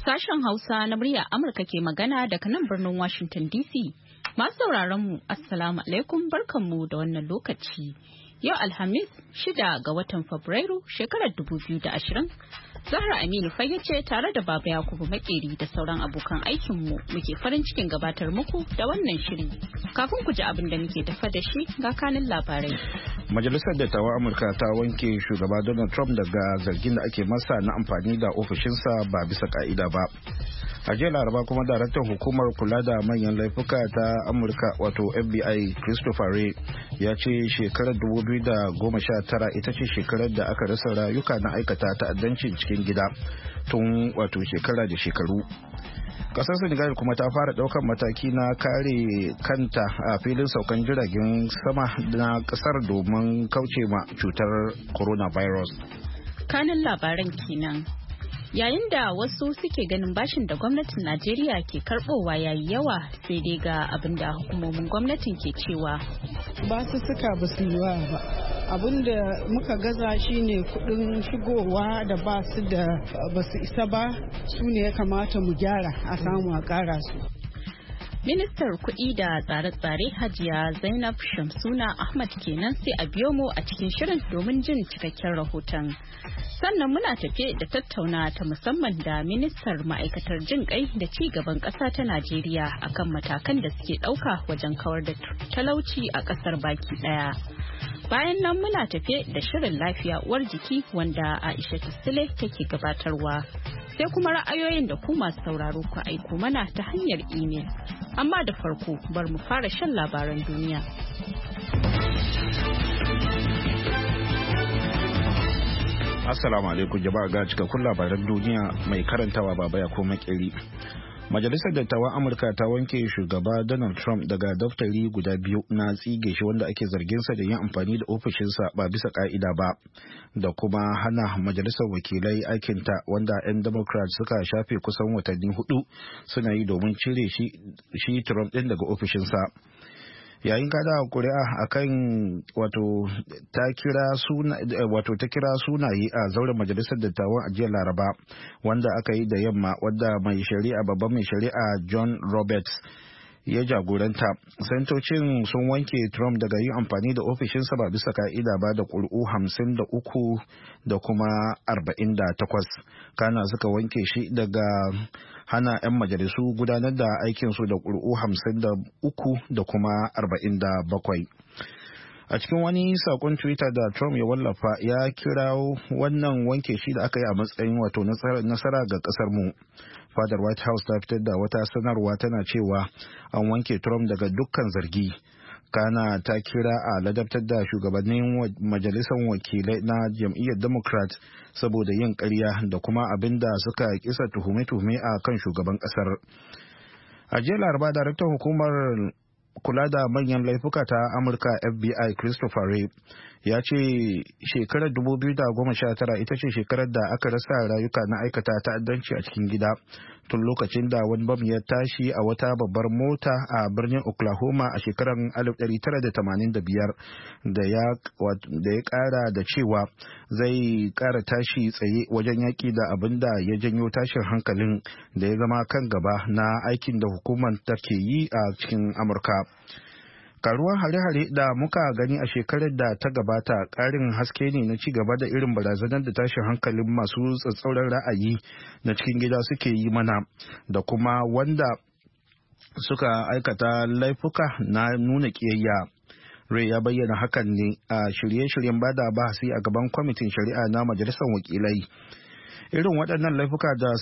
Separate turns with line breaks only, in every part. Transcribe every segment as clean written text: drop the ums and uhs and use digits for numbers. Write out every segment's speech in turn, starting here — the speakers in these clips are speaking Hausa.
Sashen Hausa na murya Amurka ke magana daga nan birnin Washington DC. Masu sauraron mu, Assalamu alaikum, barkanmu da wannan lokaci. Yau Alhamis 6 ga watan Fabrairu shekarar 2020. Zahra Aminu fage ce tare da Baba Yakubu Makeri da sauran abokan aikinmu muke farin cikin gabatar muku da wannan shiri. Kafin ku ji abin da muke tafa da shi ga kanin labarai.
Majalisar Dattawan Amurka ta wanke shugaba Donald Trump daga zargin da ake masa na amfani da ofishinsa ba bisa ka'ida ba. A jiya Laraba kuma daraktan hukumar kula da manyan laifuka ta Amurka wato FBI Christopher Wray ya ce shekarar 2019 ita ce shekarar da aka rasa rayuka na aikata ta'addancin cikin gida tun wato shekara da shekaru. Kasar Senegal kuma ta fara daukan mataki na kare kanta a filin saukan jiragen sama na kasar domin kauce ma cutar coronavirus.
Kanin labaran kenan. Yayin da wasu suke ganin bashin da gwamnatin Najeriya ke karbowa yayi yawa, sai dai ga abin da hukumomin gwamnatin ke cewa
ba su suka ba su yiwa ba. Abin da muka gaza shine kudin shigowa da ba su isa ba, su ne ya kamata mu gyara a samu a kara su.
Ministar kuɗi da tsare-tsare Hajiya Zainab Shamsuna Ahmad kenan, sai a biyo mu a cikin shirin domin jin cikakken rahoton. Sannan muna tafe da tattauna ta musamman da ministar ma'aikatar jin kai da ci gaban ƙasa ta Najeriya akan matakan da suke ɗauka wajen kawar da talauci a ƙasar baki ɗaya. Bayan nan muna tafe da shirin lafiya uwar jiki wanda Aisha Sule take gabatarwa. Sai kuma ra'ayoyin da ku masu sauraro ku aiko mana ta hanyar imel. Amma da farko bar mu fara shan labaran duniya.
Assalamu alaikum jama'a, ga cikakkun labaran duniya mai karantawa Baba Yakubu Makeri. Majalisar Dattawan Amurka ta wanke shugaba Donald Trump daga daftari guda biyu na tsige shi wanda ake zarginsa da yin amfani da ofishinsa ba bisa ka'ida ba, da kuma hana majalisar wakilai aikinta wanda 'yan Democrats suka shafe kusan watanni 4 suna yi domin cire shi Trump ɗin daga ofishinsa. Yayin kada kuri'a akan ta kira sunaye a zauren majalisar dattawan a jiya Laraba wanda aka yi da yamma, wadda babban mai shari'a John Roberts ya jagoranta. Santocin sun wanke Trump daga yin amfani da ofishinsa ba bisa ka'ida ba da ƙuri'u 53 da kuma 48. Kana suka wanke shi daga hana 'yan majalisu gudanar da aikinsu da ƙuri'u 53 da kuma 47. A cikin wani sakon Twitter da Trump ya wallafa, ya kira wannan wanke shi da aka yi a matsayin wato nasara ga kasar mu. Fadar White House ta fitar da wata sanarwa tana cewa an wanke Trump daga dukkan zargi. Kana ta kira a ladabtar da shugabannin majalisar wakilai na jam'iyyar Democrat saboda yin ƙarya da kuma abin da suka kisa tuhume-tuhume a kan shugaban ƙasar. A jiya Laraba, daraktan hukumar kula da manyan laifuka ta Amurka FBI Christopher Wray ya ce shekarar 2019 ita ce shekarar da aka rasa rayuka na aikata ta'addanci a cikin gida tun lokacin da wani bam ya tashi a wata babbar mota a birnin Oklahoma a shekarar 1985 da ya kara da cewa zai kara tashi tsaye wajen yaki da abin da ya janyo tashin hankalin da ya zama kan gaba na aikin da hukumar take yi a cikin Amurka. Karuwar hare-hare da muka gani a shekarar da ta gabata ƙarin haske ne na ci gaba da irin barazanar da tashin hankalin masu tsatsauran ra'ayi na cikin gida suke yi mana, da kuma wanda suka aikata laifuka na nuna ƙiyayya. Ray ya bayyana hakan ne a shirye-shiryen bada bahasi a gaban kwamitin shari'a na majalisar wakilai. Irin waɗannan laifuka da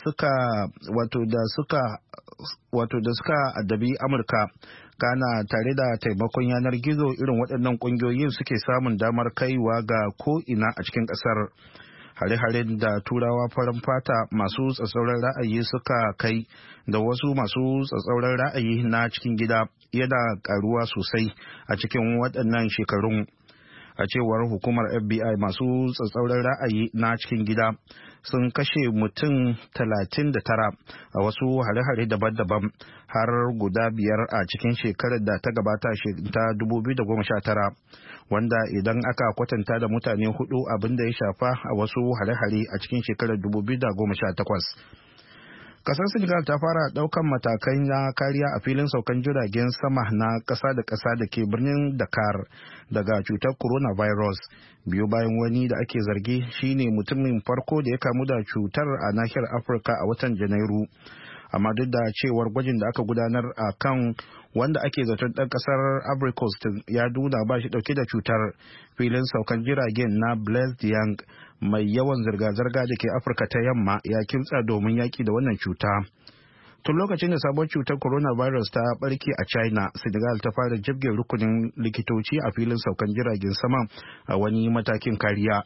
suka addabi Amurka, kana tare da taimakon yanar gizo, irin waɗannan ƙungiyoyin suke samun damar kaiwa ga ko'ina a cikin ƙasar. Hare-haren da turawa farin fata masu tsatsauran ra'ayi suka kai da wasu masu tsatsauran ra'ayi na cikin gida yana ƙaruwa sosai a cikin waɗannan shekarun. A cewar hukumar FBI, masu tsatsauran ra'ayi na cikin gida sun kashe mutum 39 a wasu hare-hare daban-daban, har guda 5 a cikin shekarar da ta gabata ta 2019, wanda idan aka kwatanta da mutane 4 abin da ya shafa a wasu hare-hare a cikin shekarar 2018. Kasar Senegal ta fara daukan matakai na kariya a filin saukan jiragen sama na kasa da kasa da ke birnin Dakar daga cutar coronavirus biyu bayan wani da ake zargi shine mutumin farko da ya kamu da cutar a nahiyar Afirka a watan Janairu. Amma duk da cewar gwajin da aka gudanar a kan wanda ake zaton ɗan ƙasar Ivory Coast ya nuna ba shi ɗauke da cutar, filin saukan jiragen na Blaise Diagne mai yawan zirga-zirga da ke Afirka ta yamma ya kimtsa domin yaƙi da wannan cuta. Tun lokacin da sabon cutar coronavirus ta barke a China, Senegal ta fara jibge rukunin likitoci a filin saukan jiragen sama a wani matakin kariya.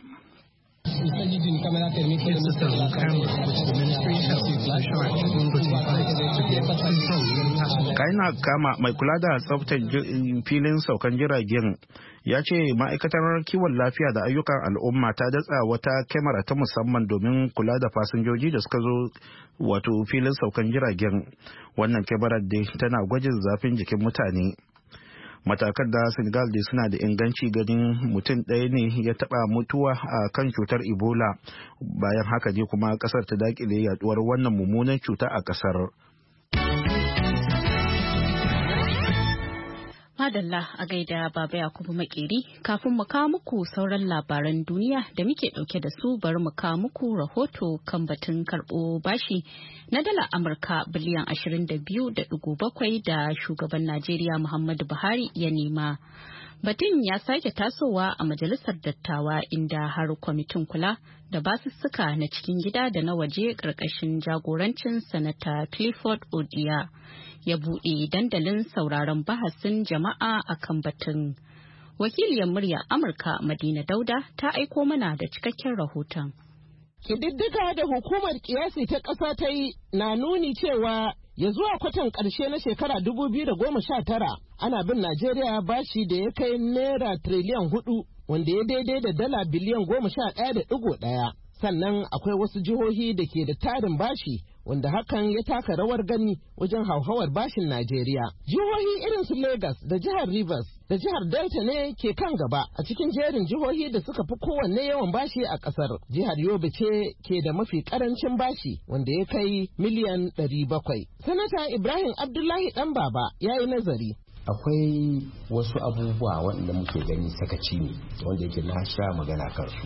Kaina Kama mai kula da tsaftar filin saukan jiragen ya ce ma'aikatar kiwon lafiya da ayyukan al'umma ta datsa wata kyamara ta musamman domin kula da fasinjoji da suka zo wato filin saukan jiragen. Wannan kyamarar dai tana gwajin zafin jikin mutane. Matakan da Senegal dai suna da inganci ganin mutum ɗaya ne ya taɓa mutuwa a kan cutar Ebola, bayan haka dai kuma ƙasar ta daƙile yaduwar wannan mummunan cuta a ƙasar.
Madalla a gaida Baba Yakubu Makeri, kafin mu kawo muku sauran labaran duniya da muke dauke da su, bari mu kawo muku rahoto kan batun karɓo bashi na dala Amurka biliyan 22.7 da shugaban Najeriya Muhammadu Buhari ya nema. Batun ya sake tasowa a majalisar dattawa inda har kwamitin kula da basussuka na cikin gida da na waje ƙarƙashin jagorancin Sanata Clifford Odia ya buɗe dandalin sauraron bahasin jama'a a kan batun. Wakiliyar murya Amurka Madina Dauda ta aiko mana da cikakken rahoton.
Ƙididdiga da hukumar ƙiyasi ta ƙasa ta yi na nuni cewa ya zuwa kwatan ƙarshe na shekara 2019 ana bin Najeriya bashi da ya kai naira triliyan 4 wanda ya daidai da dala biliyan 11.1. Sannan akwai wasu jihohi da ke da tarin bashi wanda hakan ya taka rawar gani wajen hauhawar bashin Najeriya. Jihohi irin su Lagos da jihar Rivers da jihar Delta ne ke kan gaba a cikin jerin jihohi da suka fi kowanne yawan bashi a ƙasar. Jihar Yobe ce ke da mafi ƙarancin bashi wanda ya kai miliyan 700. Sanata Ibrahim Abdullahi ɗan baba ya yi nazari.
Akwai wasu abubuwa wanda muke gani sakaci ne wanda yake na sha magana kansu.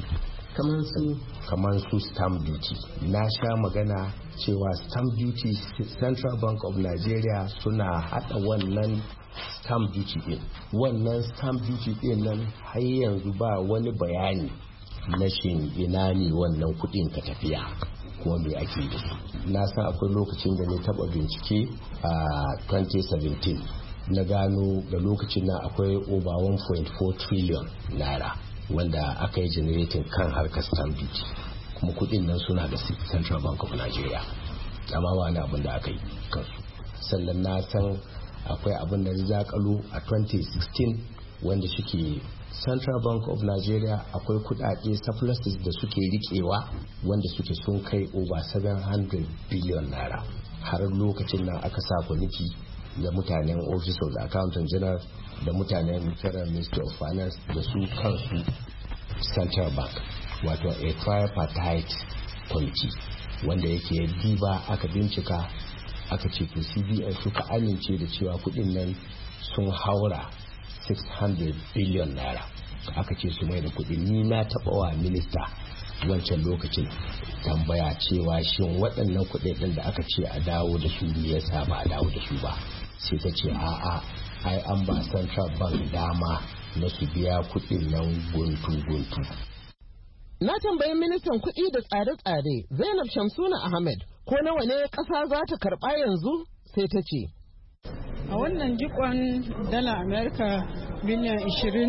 Kamar su stamp duty na sha magana cewa stamp duty Central Bank of Nigeria suna hada wannan stamp duty din. Wannan stamp duty din nan har yanzu ba wani bayani na shin ina ne wannan kudin ka tafiya kuma me ake da su. Na san akwai lokacin da ne taba bincike a 2017 na gano da lokacin na akwai over 1.4 trillion naira wanda aka yi generating kan harkar stamp duty kuma kudin nan suna da Central Bank of Nigeria amma ba wani abin da aka yi kansu. Sannan na san akwai abin da zakalo a 2016 wanda suke Central Bank of Nigeria akwai kudade surpluses da suke rikewa wanda suke sun kai over 700 billion naira. Har lokacin nan aka sa kwamiti da mutanen Office of the Accountant General da mutanen Federal Ministry of Finance da su kansu Central Bank wato a tripartite committee wanda yake diba aka bincika aka ce to CBN suka amince da cewa kudin nan sun haura 600 billion naira aka ce su mai da kudin. Ni na taba wa minista wancan lokacin tambaya cewa shin waɗannan kuɗaɗen da aka ce a dawo da su me yasa ba a dawo da su ba, sai ta ce a'a ai an ba Central Bank dama na su biya kuɗin nan guntu.
Na tambayi ministan kuɗi da tsare-tsare Zainab Shamsuna Ahmed ko nawa ne ƙasa za ta karɓa yanzu, sai ta ce.
A wannan jikon dala Amerika miliyan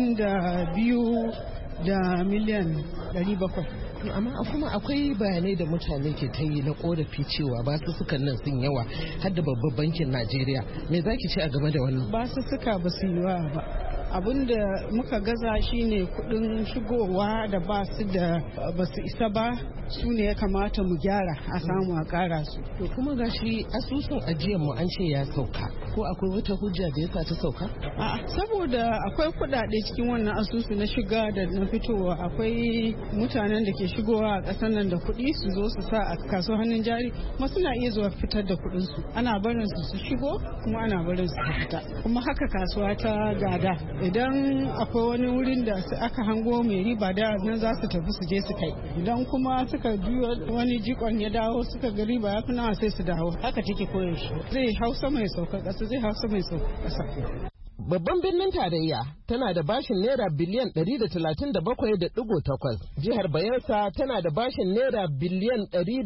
22 da miliyan 700.
Amma kuma akwai bayanai da mutane ke ta yi na korafi cewa basussukan nan sun yawa har da babban bankin Najeriya. Me zaki ce a game da wannan?
Basussuka ba su yi yawa ba. Abin da muka gaza shine kudin shigowa da ba su isa ba, su ne ya kamata mu gyara a samu a kara su.
To kuma gashi asusun ajiyar mu an ce ya sauka ko akwai wata hujja da yasa ta sauka?
Saboda akwai kuɗaɗe cikin wannan asusu na shiga da na fitowa. Akwai mutanen da ke shigowa a ƙasar nan da kuɗi su zo su sa a kasuwar hannun jari kuma suna iya zuwa fitar da kuɗin su. Ana barin su shigo kuma ana barin su fita. Kuma haka kasuwa ta gada. Idan akwai wani wurin da aka hango mai riba da nan za su tafi su je su kai. Idan kuma suka biyo wani jikon ya dawo suka ga riba ya fi nawa sai su dawo. Haka take koyaushe. Zai hausa mai sauka ƙasa zai hausa mai sauka ƙasa.
Babban birnin tarayya tana da bashin naira biliyan 137.8. Jihar Bayelsa tana da bashin naira biliyan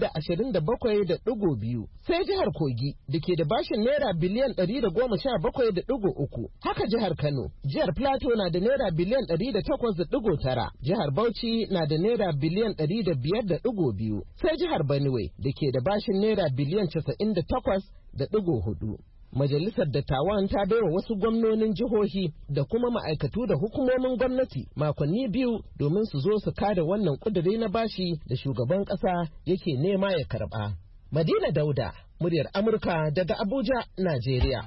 127.2. Sai jihar Kogi da ke da bashin naira biliyan 117.3. Haka jihar Kano. Jihar Plateau na da naira biliyan 108.9. Jihar Bauchi na da naira biliyan 105.2. Sai jihar Benue da ke da bashin naira biliyan 98.4. Majalisar Dattawan ta baiwa wasu gwamnonin jihohi da kuma ma'aikatu da hukumomin gwamnati makonni 2 domin su zo su kada wannan kuduri na bashi da shugaban ƙasa yake nema ya karɓa. Madina Dauda, muryar Amurka daga Abuja, Najeriya.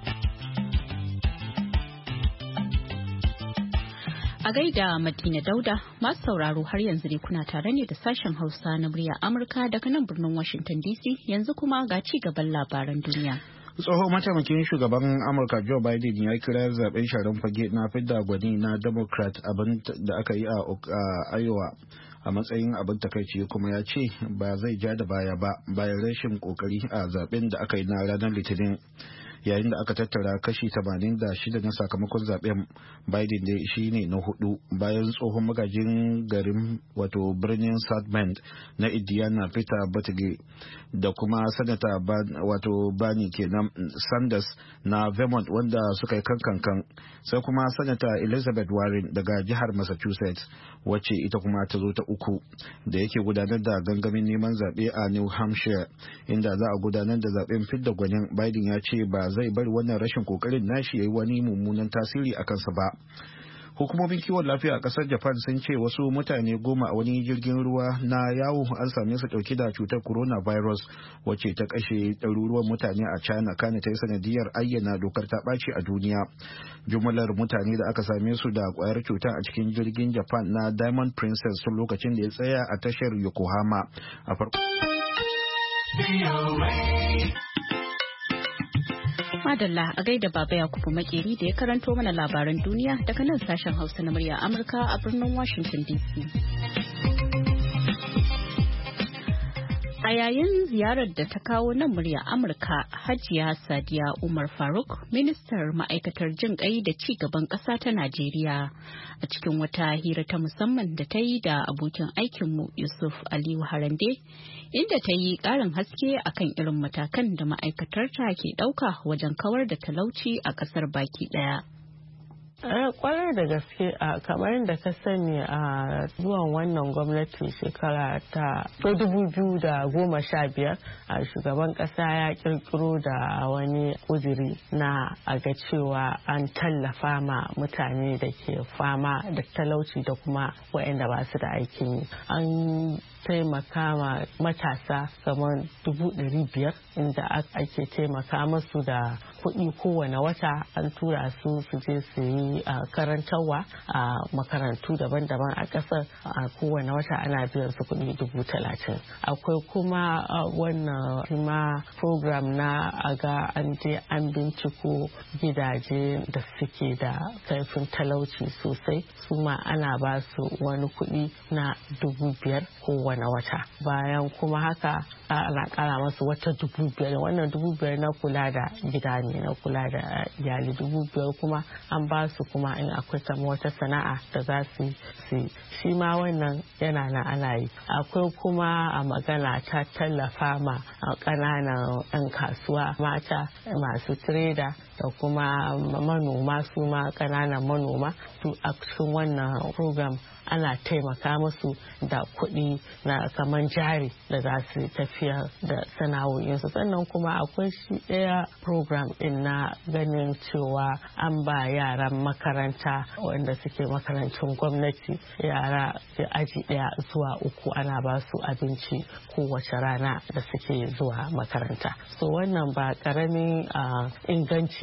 A gaida Madina Dauda, masu sauraro har yanzu dai kuna tare ne da sashen Hausa na muryar Amurka daga nan birnin Washington DC, yanzu kuma ga ci gaban labaran duniya.
Tsohon mataimakin shugaban Amurka Joe Biden ya kira zaben sharan fage na fidda gwani na Democrat abin da aka yi a Iowa a matsayin abin takaici, kuma ya ce ba zai ja da baya ba bayan rashin kokari a zaben da aka yi na ranar Litinin. Yayin da aka tattara kashi 86 na sakamakon zaben, Biden da shi ne na hudu bayan tsohon magajin garin wato birnin South Bend na Indiana Peter Buttigieg da kuma sanata wato Bernie kenan Sanders na Vermont wanda suka yi kankan, sai kuma sanata Elizabeth Warren daga jihar Massachusetts wacce ita kuma ta zo ta uku da yake gudanar da gangamin neman zaɓe a New Hampshire inda za a gudanar da zaɓen fidda gwanin. Biden ya ce ba zai bari wannan rashin kokarin nashi yayi wani mummunan tasiri a kansa ba. Hukumomin kiwon lafiya a kasar Japan sun ce wasu mutane 10 a wani jirgin ruwa na yawo an same su dauke da cutar coronavirus wacce ta kashe ɗaruruwan mutane a China kana ta yi sanadiyar ayyana dokar ta ɓaci a duniya. Jumlar mutane da aka same su da kwayar cuta a cikin jirgin Japan na Diamond Princess tun lokacin da ya tsaya a tashar Yokohama a farko.
Madalla a gaida Baba Yakubu Makeri da ya karanto mana labaran duniya daga nan sashen Hausa na murya Amurka a birnin Washington DC. A yayin ziyarar da ta kawo nan murya Amurka, Hajiya Sadiya Umar Faruk, ministar ma'aikatar jin ƙai da ci gaban ƙasa ta Najeriya, a cikin wata hira ta musamman da ta yi da abokin aikinmu Yusuf Aliyu Harande, inda ta yi ƙarin haske akan irin matakan da ma'aikatarta ke ɗauka wajen kawar da talauci a ƙasar baki ɗaya.
Kwarar da gaske kamar yadda ka sani a zuwan wannan gwamnati shekara ta 2015 shugaban kasa ya kirkiro da wani kudiri na aga cewa an tallafa ma mutane da ke fama da talauci da kuma waɗanda ba su da aikin yi. An taimaka ma matasa kamar 500,000 inda ake taimaka masu da kuɗi kowane wata. An tura su je su yi karantarwa a makarantu daban-daban a ƙasar. A kowane wata ana biyan su kuɗi 30,000. Akwai kuma wannan ma program na aga an je an binciko gidaje da suke da kaifin talauci sosai, su ma ana ba su wani kuɗi na 5,000 kowane wata. Bayan kuma haka ana kara masu wata 5,000. Wannan 5,000 na kula da gida ne, na kula da iyali. 5,000 kuma an ba su kuma in akwai kama wata sana'a da za su shi ma wannan yana na ana yi. Akwai kuma a magana ta tallafa ma ƙananan 'yan kasuwa mata masu trader da kuma manoma, su ma ƙananan manoma. A cikin wannan program ana taimaka musu da kuɗi na kaman jari da za su tafiya da sana'o'insu. Sannan kuma akwai shi ɗaya program ɗin na ganin cewa an ba yaran makaranta wanda suke makarantun gwamnati, yara aji 1 zuwa 3 ana ba su abinci kowace rana da suke zuwa makaranta. So wannan ba ƙaramin inganci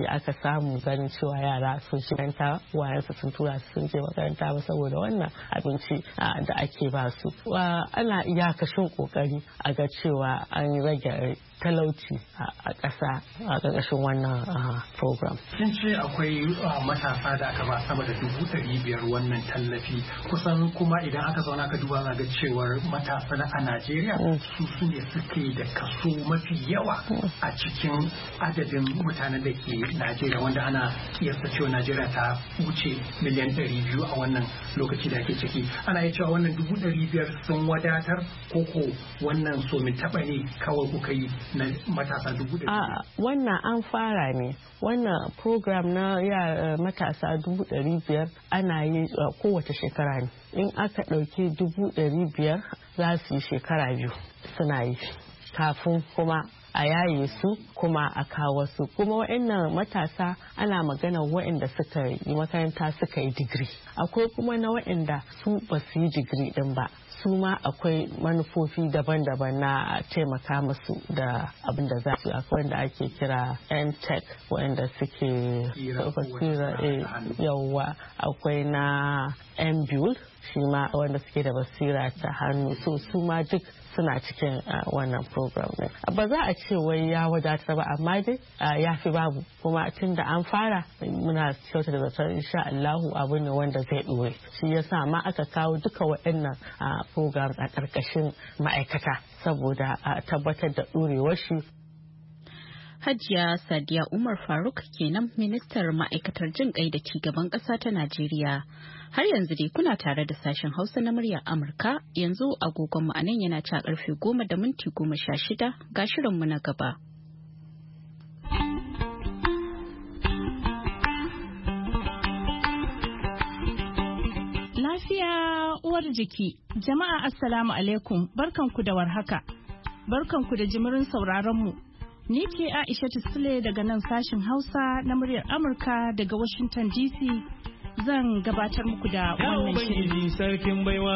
lokaci aka samu ganin cewa yara sun shi makaranta wayansu sun tura su sun je makaranta ba saboda wannan abinci da ake ba su. Ana iyakashin kokari a ga cewa an rage talauci a ƙasa a ƙarƙashin wannan program.
Kin ce akwai matasa da aka ba sama da 500,000 wannan tallafi, kusan kuma idan aka zauna ka duba za ga cewar matasa a Najeriya su ne suke da kaso mafi yawa a cikin adadin mutanen da ke Najeriya, wanda ana kiyasta cewa Najeriya ta wuce miliyan 200 a wannan lokaci da ake ciki. Ana iya cewa wannan 500,000 sun wadatar koko wannan so min taɓa ne kawai kuka yi na matasa 100,000?
Wannan an fara ne. Wannan program na matasa 500,000 ana yi kowace shekara ne. In aka ɗauki 500,000 za su yi shekara 2 suna yi kafin kuma a yaye su kuma a kawo su. Kuma wa'annan matasa ana magana wa'anda suka yi makaranta suka yi digiri. Akwai kuma na wa'anda su ba su yi digiri din ba. Su ma akwai manufofi daban-daban na taimaka musu da abin da za su yi. Akwai wanda ake kira N-Tech wanda suke basira yawa. Akwai na N-Build shi ma wanda suke da basira ta hannu. So su ma duk suna cikin wannan program ne. Ba za a ce wai ya wadatar ba, amma dai ya fi babu. Kuma tun da an fara muna kyauta da zaton insha Allahu abu ne wanda zai ɗore. Shi yasa ma aka kawo duka waɗannan programs a ƙarƙashin ma'aikata saboda a tabbatar da ɗorewar shi.
Hajiya Sadiya Umar Faruk kenan ministar ma'aikatar jin ƙai da cigaban ƙasa ta Najeriya. Har yanzu dai kuna tare da sashen Hausa na muryar Amurka, yanzu agogon mu anan yana ci karfe 10:16 ga shirinmu na gaba.
Lafiya uwar jiki. Jama'a assalamu alaikum, barkanku da warhaka. Barkanku da jimirin sauraron mu. Ni ce Aisha Sule daga nan sashen Hausa na muryar Amurka daga Washington DC. Zan gabatar muku da wannan shirin.
Sarkin baiwa.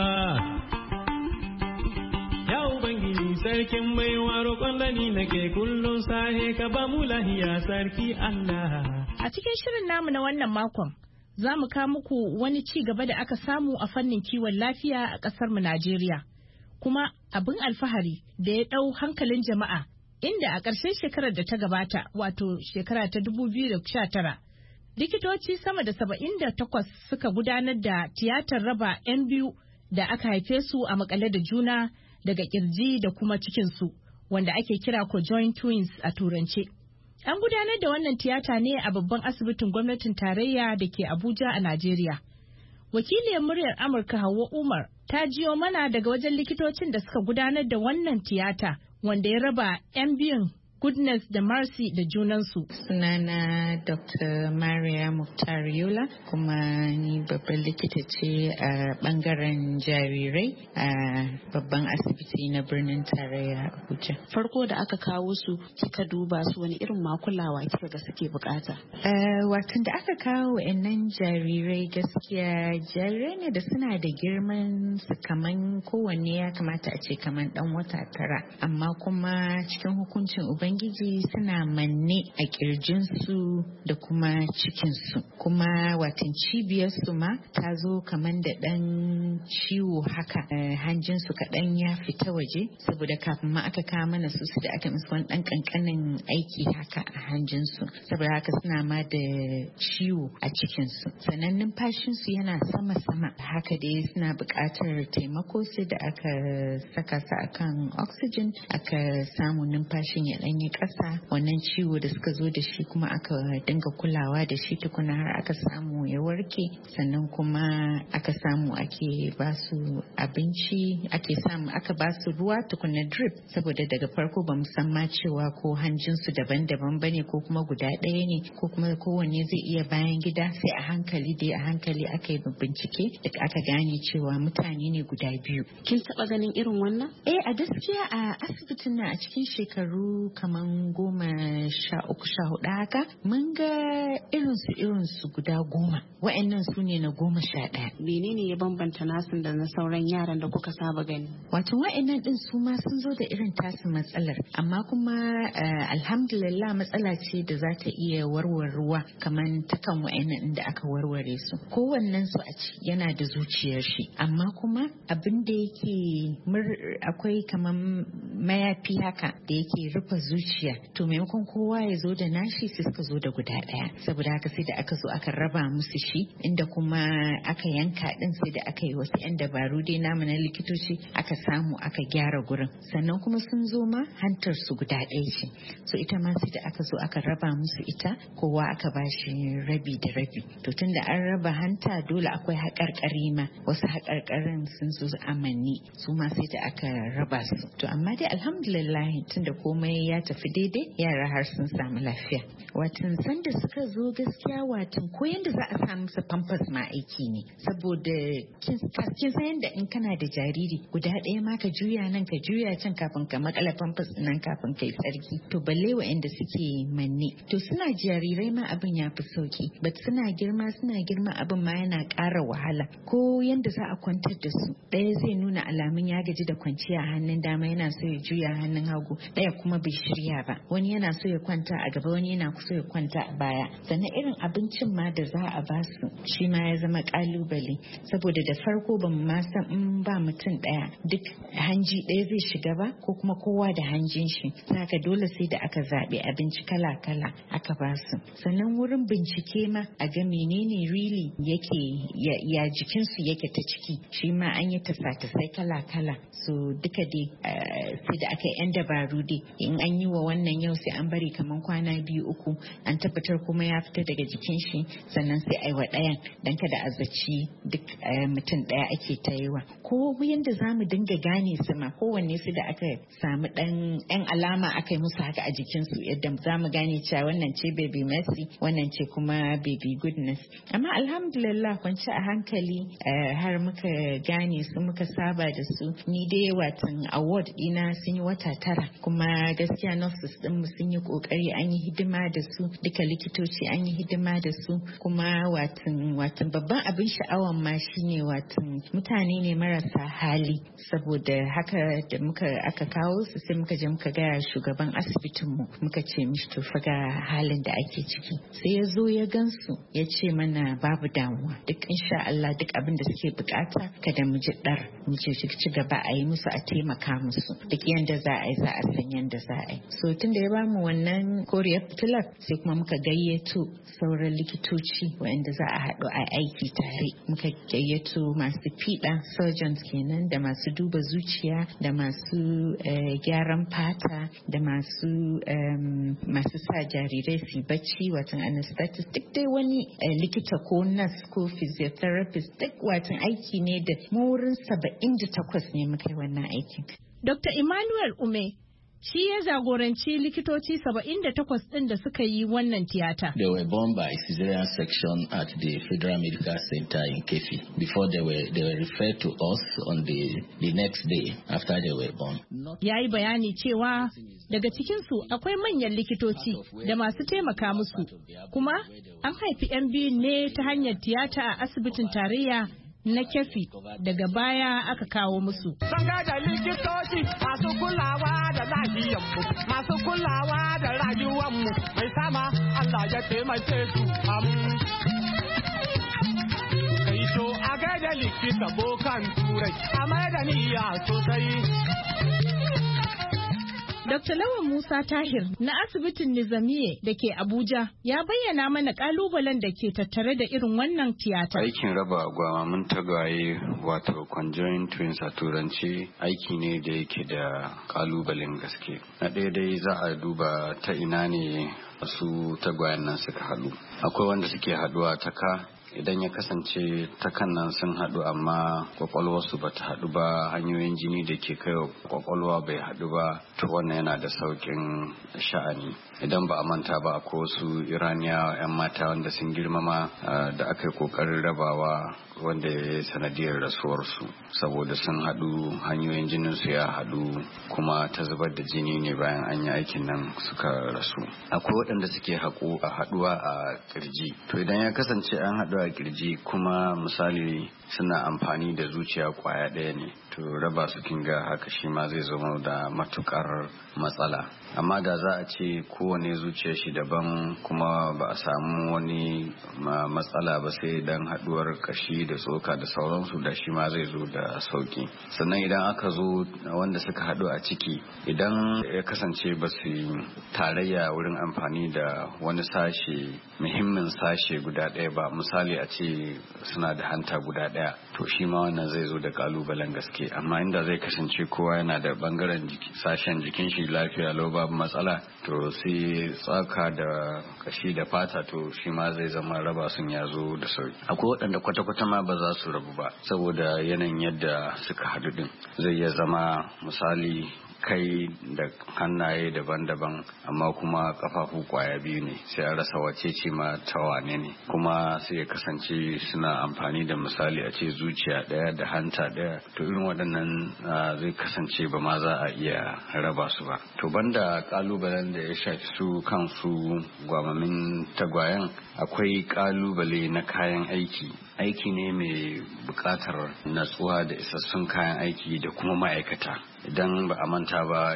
Ya Ubangiji sarkin baiwa roƙon da ni nake kullum sahe ka ba mu lahiya sarki Allah.
A cikin shirin namu na wannan makon, za mu kawo muku wani ci gaba da aka samu a fannin kiwon lafiya a ƙasar mu Najeriya. Kuma abin alfahari da ya ɗau hankalin jama'a, inda a ƙarshen shekarar da ta gabata, wato shekara ta 2019, likitoci sama da 78 suka gudanar da tiyatar raba 'yan biyu da aka haife su a makale da juna daga kirji da kuma cikinsu, wanda ake kira conjoined twins a turance. An gudanar da wannan tiyata ne a babban asibitin gwamnatin tarayya da ke Abuja a Najeriya. Wakiliyar muryar Amurka Hauwa Umar ta jiyo mana daga wajen likitocin da suka gudanar da wannan tiyata, wanda ya raba 'yan biyun Goodness da Mercy da junansu.
Sunana Dr. Maria Mukhtar Yola, kuma ni babban likita ce a bangaren jarirai a babban asibiti na birnin tarayya Abuja.
Farko da aka kawo su kika duba su, wani irin makulawa kika ga suke bukata?
Watan da aka kawo wa'annan jarirai, gaskiya jarirai ne da suna da girman su kaman kowanne ya kamata a ce kaman dan wata 9, amma kuma cikin hukuncin Ubangiji suna manne a kirjinsu da kuma cikinsu, kuma watan cibiyarsu ma ta zo kaman da ɗan ciwo haka, hanjinsu kaɗan ya fita waje, saboda kafin ma aka kawo mana su da aka musu wani ɗan ƙanƙanin aiki haka a hanjinsu, saboda haka suna ma da ciwo a cikinsu. Sannan numfashinsu yana sama-sama, haka dai suna buƙatar taimako, sai da aka saka su akan oxygen, aka samu numfashin ya ɗanyi ƙasa. Wannan ciwo da suka zo da shi kuma aka dinga kulawa da shi tukuna har aka samu ya warke. Sannan kuma aka samu ake ba su abinci, aka ba su ruwa tukuna drip, saboda daga farko ba san ma cewa ko hanjinsu daban-daban bane ko kuma guda ɗaya ne ko kuma kowanne zai iya bayan gida. Sai a hankali aka yi bincike da aka gane cewa mutane ne guda biyu.
Kin taɓa ganin irin wannan?
A gaskiya a asibitin na a cikin shekaru kaman 13-14 haka mun ga irinsu guda 10. Wa'annan su ne na 11.
Menene ya bambanta nasin da na sauran yaran da kuka saba gani?
Wato wa'annan din su ma sun zo da irin tasu matsalar, amma kuma alhamdulillah matsala ce da za ta iya warwarewa kamar ta kan wa'annan da aka warware su. Kowannen su a ci yana da zuciyar shi, amma kuma abin da yake akwai kamar mayafi haka da yake rufe zuciya, to maimakon kowa ya zo da nashi sai suka zo da guda ɗaya. Saboda haka sai da aka zo aka raba musu shi, inda kuma aka yanka din sai da aka yi wasu 'yan dabaru dai namu na likitoci aka samu aka gyara gurin. Sannan kuma sun zo ma hantar su guda ɗaya ce, so ita ma sai da aka zo aka raba musu ita, kowa aka bashi rabi da rabi. To tunda an raba hanta dole akwai haƙarƙari ma, wasu haƙarƙarin sun zo amanni, su ma sai da aka raba su. To amma dai alhamdulillah tunda komai ya tafi daidai, yara har sun samu lafiya. Watan sanda suka zo gaskiya watan ko yanda za a samu su pampers ma aiki ne, saboda kin san yanda in kana da jariri guda ɗaya ma ka juya nan ka juya can kafin ka makala pampers nan kafin kai tsarki, to balle wa'anda suke manne. To suna jarirai ma abin ya fi sauki, but suna girma abin ma yana ƙara wahala. Ko yanda za a kwantar da su, ɗaya zai nuna alamun ya gaji da kwanciya a hannun dama yana so ya juya hannun hagu, ɗaya kuma bai shirya ba, wani yana so ya kwanta a gaba, wani yana so ya kwanta a baya. Sannan irin abincin ma da za a ba su shi ma ya zama ƙalubale, saboda da farko ba mu ma san in ba mutum ɗaya duk hanji ɗaya zai shiga ba, ko kuma kowa da hanjin shi. Saka dole sai da aka zaɓi abinci kala-kala aka ba su. Sannan wurin bincike ma a ga menene really yake ya jikinsu yake ta ciki, shi ma an yi tasa-tasai kala-kala. So duka dai sai da aka yi 'yan dabaru dai, in an yi wa wannan yau sai an bari kamar kwana 2-3 an tabbatar kuma ya fita daga jikin shi, sannan sai a yi wa ɗayan don kada a zaci duk mutum ɗaya ake ta yi wa. Ko yadda za mu dinga gane su ma kowanne su da aka samu ɗan 'yan alama aka yi musu haka a jikinsu, yadda za mu gane cewa wannan ce baby mercy, wannan ce kuma baby goodness. Amma alhamdulillah kwanci a hankali har muka gane su, muka saba da su. Ni dai watan award ɗina sun yi wata 9, kuma gaskiya nurses ɗinmu sun yi ƙoƙari, an yi hidima da su, duka likitoci an yi hidima da su. Kuma watan babban abin sha'awan ma shine watan mutane ne marasa hali, saboda haka da aka kawo su sai muka je muka gaya shugaban asibitinmu, muka ce mishi to fa ga halin da ake ciki. Sai ya zo ya gansu ya ce mana babu damuwa, duk insha Allah duk abin da suke bukata kada mu ji dar, mu ce ci gaba a yi musu, a taimaka musu, duk yanda za a yi za a san yanda za a yi. So tun da ya bamu wannan koriyar fitilar sai kuma muka gayyato sauran likitoci waɗanda za a haɗu a aiki tare. Muka gayyato masu fiɗa surgeons kenan, da masu duba zuciya, da masu gyaran fata, da masu sa jarirai su bacci watan anesthetist, duk dai wani likita ko nurse ko physiotherapist, duk watan aiki ne da mu wurin 78 ne muka yi wannan aikin.
Dr. Emmanuel Ume shi ya jagoranci likitoci 78 ɗin da suka yi wannan tiyata.
They were born by cesarean section at the Federal Medical Center in Kefi. Before they were referred to us on the next day after they were born.
Ya yi bayani cewa daga cikinsu akwai manyan likitoci da masu taimaka musu, kuma an haifi 'yan biyun ne ta hanyar tiyata a asibitin tarayya na Kefi, daga baya aka kawo musu.
Sanga da likitoci masu kulawa da lahiyanmu, masu kulawa da rayuwanmu, mai sama Allah ya taimake su Kai to a gaida likita bokan turai, a mai da niyya sosai.
Dr. Lawan Musa Tahir na asibitin Nizamiye da ke Abuja ya bayyana mana kalubalen da ke tattare da irin wannan tiyata.
Aikin raba gwamamin tagwaye wato conjoined twins a turanci aiki ne da yake da kalubalen gaske. Na ɗaya dai za a duba ta ina ne su tagwayen nan suka haɗu. Akwai wanda suke haɗuwa ta ka, idan ya kasance ta kan nan sun haɗu amma kwakwalwarsu ba ta haɗu ba, hanyoyin jini da ke kai kwakwalwa bai haɗu ba, to wannan yana da sauƙin sha'ani. Idan ba a manta ba akwai wasu Iraniya 'yan mata wanda sun girmama da aka yi ƙoƙarin rabawa wanda ya yi sanadiyar rasuwarsu saboda sun haɗu, hanyoyin jininsu ya haɗu kuma ta zubar da jini ne bayan an yi aikin nan suka rasu. Akwai waɗanda suke haɗuwa a kirji. To idan ya kasance an haɗu a kirji kuma misali suna amfani da zuciya kwaya ɗaya ne, to raba su kinga haka shi ma zai zama da matukar matsala. Amma da za a ce kowane zuciya shi daban kuma ba a samu wani matsala ba sai dan haɗuwar kashi da tsoka da sauransu, da shi ma zai zo da sauki. Sannan idan aka zo wanda suka haɗu a ciki, idan ya kasance ba su tarayya wurin amfani da wani sashe, muhimmin sashe guda ɗaya ba, misali a ce suna da hanta guda ɗaya, to shi ma wannan zai zo da kalubalen gaske. Amma inda zai kasance kowa yana da bangaren sashen jikin shi lafiya lau babu matsala, to sai tsaka da kashi da fata, to shi ma zai zama raba sun ya zo da sauki. Akwai waɗanda kwata-kwata ma ba za su rabu ba saboda yanayin yadda suka haɗu din. Zai iya zama misali kai da hannaye daban-daban amma kuma kafafu kwaya biyu ne, sai a rasa wace ce ma ta wane ne. Kuma sai ya kasance suna amfani da misali a ce zuciya daya da hanta daya, to irin waɗannan zai kasance ba ma za a iya raba su ba. To banda kalubalen da ya shafi su kansu gwamamin tagwayen, akwai kalubale na kayan aiki. Aiki ne mai buƙatar natsuwa da isassun kayan aiki da kuma ma'aikata. Idan ba a manta ba,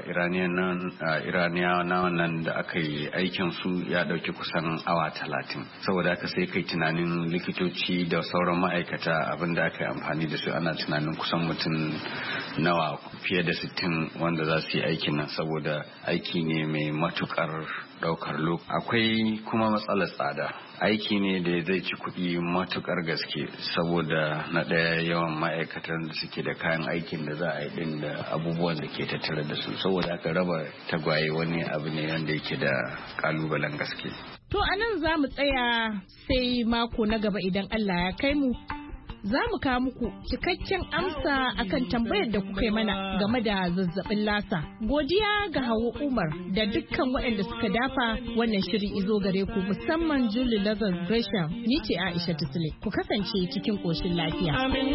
iraniya na wannan da aka yi aikin su ya ɗauki kusan awa 30. Saboda haka sai kai tunanin likitoci da sauran ma'aikata abin da aka yi amfani da su, ana tunanin kusan mutum nawa fiye da 60 wanda za su yi aikin nan, saboda aiki ne mai matukar ɗaukar lokaci. Akwai kuma matsalar tsada. Aiki ne da zai ci kuɗi matukar gaske saboda na ɗaya yawan ma'aikatan da suke da kayan aikin da za a yi ɗin da abubuwan da ke tattare da su, saboda aka raba tagwaye wani abu ne wanda yake da kalubalen gaske.
To a nan za mu tsaya sai mako na gaba idan Allah ya kai mu. Za mu kawo muku cikakken amsa akan tambayar da kuka yi mana game da zazzabin lasa. Godiya ga Hauwa Umar da dukkan waɗanda suka dafa wannan shiri izo gare ku, musamman Julie Lazarus Gresham. Ni ce Aisha Tusle. Ku kasance cikin ƙoshin lafiya.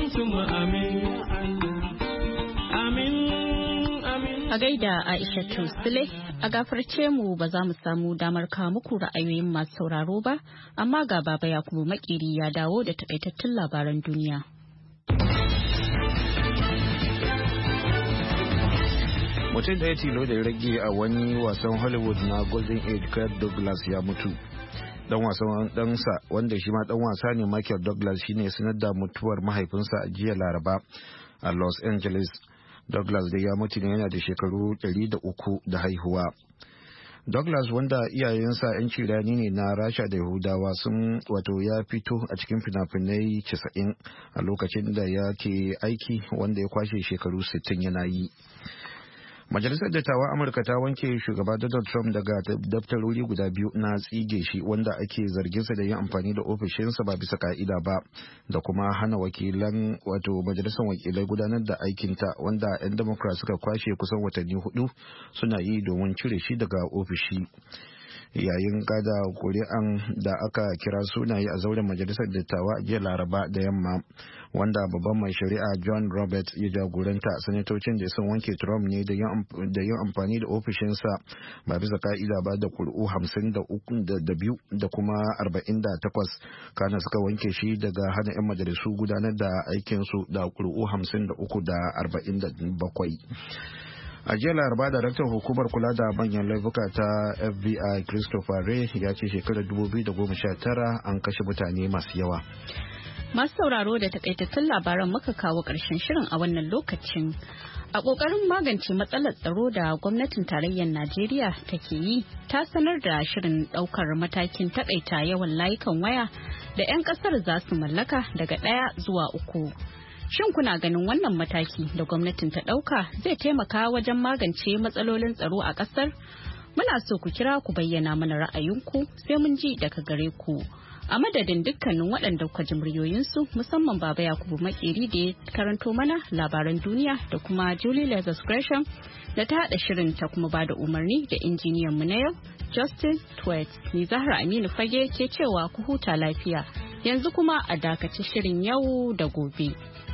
A gaida Aisha Tusle, a gafarce mu ba za mu samu damar kawo muku ra'ayoyin masu sauraro ba, amma ga Baba Yakubu Makeri ya dawo da takaitattun labaran duniya.
Mutum da ya tilo da ya rage a wani wasan Hollywood na Golden Age, Kirk Douglas ya mutu. Dan wasan ɗansa wanda shi ma dan wasa ne, Michael Douglas, shine sanar da mutuwar mahaifinsa a jiya Laraba a Los Angeles. Douglas da ya mutu ne yana da shekaru 103 da haihuwa. Douglas, wanda iyayensa 'yan cirani ne na Rasha da Yahudawa, ya fito a cikin fina-finai 90 a lokacin da yake aiki, wanda ya kwashe shekaru 60 yana yi. Majalisar Dattawan Amurka ta wanke shugaba Donald Trump daga daftarori guda biyu na tsige shi, wanda ake zarginsa da yin amfani da ofishinsa ba bisa ka'ida ba, da kuma hana majalisar wakilai gudanar da aikinta, wanda 'yan Democrat suka kwashe kusan watanni 4 suna yi domin cire shi daga ofishi. Yayin kada kuri'an da aka kira sunaye a zauren majalisar dattawa jiya Laraba da yamma, wanda babban mai shari'a John Roberts ya jagoranta, sanatocin da sun wanke Trump ne da yin amfani da ofishinsa ba bisa ka'ida ba da kuri'u 52 da kuma 48, kana suka wanke shi daga hana 'yan majalisu gudanar da aikinsu da kuri'u 53 da 47. A jiya Laraba, daraktan hukumar kula da manyan laifuka ta FBI Christopher Wray ya ce shekarar 2019 an kashe mutane masu yawa.
Masu sauraro, da takaitattun labaran muka kawo ƙarshen shirin a wannan lokacin. A ƙoƙarin magance matsalar tsaro da gwamnatin tarayyar Najeriya take yi, ta sanar da shirin ɗaukar matakin taƙaita yawan layukan waya da 'yan ƙasar za su mallaka daga 1 zuwa 3. Shin kuna ganin wannan mataki da gwamnatin ta ɗauka zai taimaka wajen magance matsalolin tsaro a ƙasar? Muna so ku kira ku bayyana mana ra'ayinku, sai mun ji daga gare ku. A madadin dukkanin waɗanda kwa muryoyinsu musamman Baba Yakubu Makeri da ya karanto mana labaran duniya da kuma Julie Lazarus Gresham da ta haɗa shirin ta kuma bada umarni da injiniyan mu na yau Justin Twet. Ni Zahra Aminu Fage ke cewa ku huta lafiya. Yanzu kuma a dakaci shirin yau da gobe.